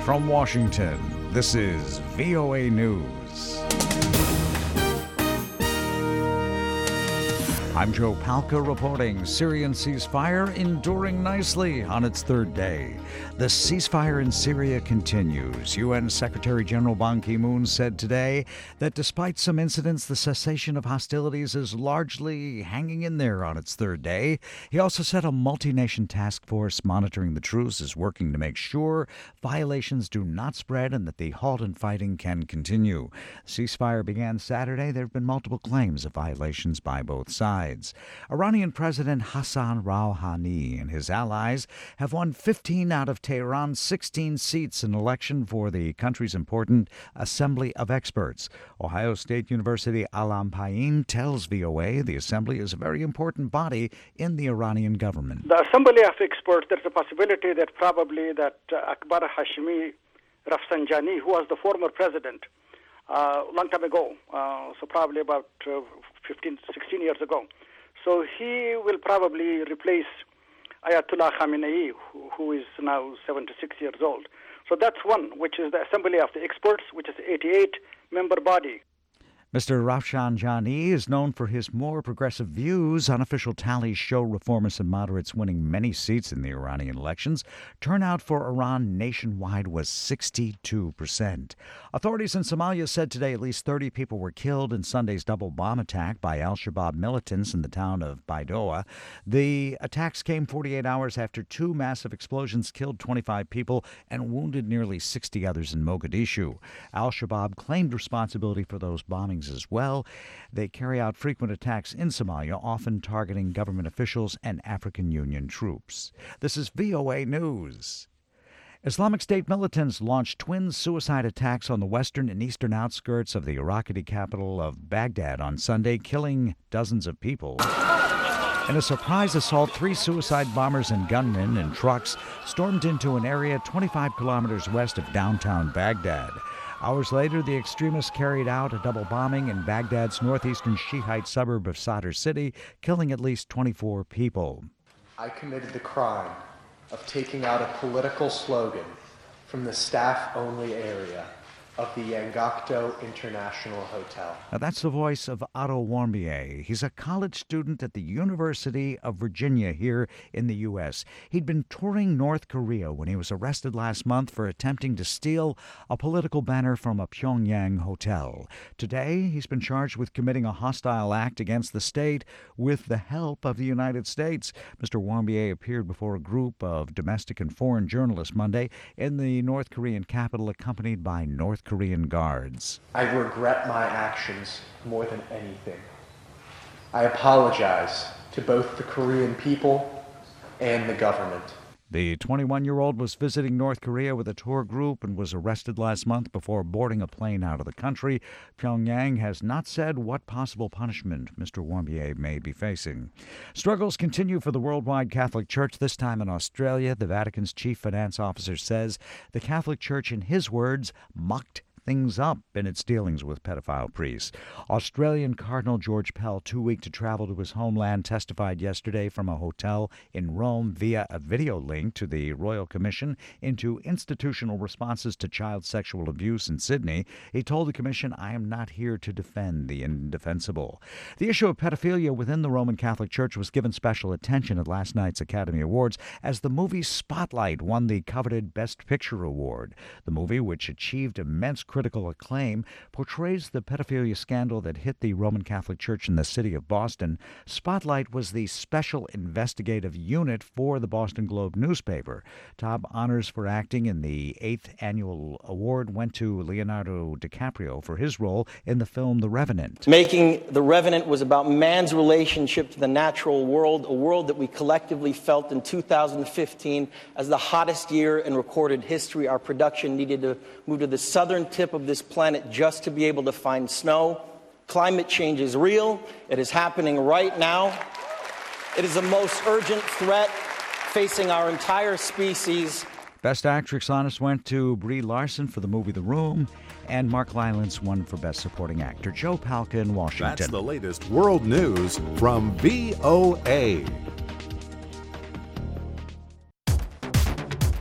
From Washington, this is VOA News. I'm Joe Palca reporting Syrian ceasefire enduring nicely on its third day. The ceasefire in Syria continues. UN Secretary General Ban Ki-moon said today that despite some incidents, the cessation of hostilities is largely hanging in there on its third day. He also said a multi-nation task force monitoring the truce is working to make sure violations do not spread and that the halt in fighting can continue. Ceasefire began Saturday. There have been multiple claims of violations by both sides. Iranian President Hassan Rouhani and his allies have won 15 out of Tehran's 16 seats in an election for the country's important Assembly of Experts. Ohio State University Alam Payin tells VOA the assembly is a very important body in the Iranian government. The Assembly of Experts, there's a possibility that probably Akbar Hashemi Rafsanjani, who was the former president a long time ago, so probably about 16 years ago. So he will probably replace Ayatollah Khamenei, who is now 76 years old. So that's one, which is the Assembly of the Experts, which is an 88-member body. Mr. Rafsanjani is known for his more progressive views. Unofficial tallies show reformists and moderates winning many seats in the Iranian elections. Turnout for Iran nationwide was 62%. Authorities in Somalia said today at least 30 people were killed in Sunday's double bomb attack by al-Shabaab militants in the town of Baidoa. The attacks came 48 hours after two massive explosions killed 25 people and wounded nearly 60 others in Mogadishu. Al-Shabaab claimed responsibility for those bombings as well. They carry out frequent attacks in Somalia, often targeting government officials and African Union troops. This is VOA News. Islamic State militants launched twin suicide attacks on the western and eastern outskirts of the Iraqi capital of Baghdad on Sunday, killing dozens of people. In a surprise assault, 3 suicide bombers and gunmen in trucks stormed into an area 25 kilometers west of downtown Baghdad. Hours later, the extremists carried out a double bombing in Baghdad's northeastern Shiite suburb of Sadr City, killing at least 24 people. I committed the crime of taking out a political slogan from the staff-only area of the Yangakto International Hotel. Now, that's the voice of Otto Warmbier. He's a college student at the University of Virginia here in the U.S. He'd been touring North Korea when he was arrested last month for attempting to steal a political banner from a Pyongyang hotel. Today, he's been charged with committing a hostile act against the state with the help of the United States. Mr. Warmbier appeared before a group of domestic and foreign journalists Monday in the North Korean capital, accompanied by North Korean guards. I regret my actions more than anything. I apologize to both the Korean people and the government. The 21-year-old was visiting North Korea with a tour group and was arrested last month before boarding a plane out of the country. Pyongyang has not said what possible punishment Mr. Warmbier may be facing. Struggles continue for the worldwide Catholic Church, this time in Australia. The Vatican's chief finance officer says the Catholic Church, in his words, mucked things up in its dealings with pedophile priests. Australian Cardinal George Pell, too weak to travel to his homeland, testified yesterday from a hotel in Rome via a video link to the Royal Commission into institutional responses to child sexual abuse in Sydney. He told the commission, "I am not here to defend the indefensible." The issue of pedophilia within the Roman Catholic Church was given special attention at last night's Academy Awards as the movie Spotlight won the coveted Best Picture award. The movie, which achieved immense critical acclaim, portrays the pedophilia scandal that hit the Roman Catholic Church in the city of Boston. Spotlight was the special investigative unit for the Boston Globe newspaper. Top honors for acting in the 8th annual award went to Leonardo DiCaprio for his role in the film The Revenant. Making The Revenant was about man's relationship to the natural world, a world that we collectively felt in 2015 as the hottest year in recorded history. Our production needed to move to the southern tip of this planet just to be able to find snow. Climate change is real. It is happening right now. It is the most urgent threat facing our entire species. Best Actress honors went to Brie Larson for the movie The Room, and Mark Rylance won for Best Supporting Actor. Joe Palca in Washington. That's the latest world news from VOA.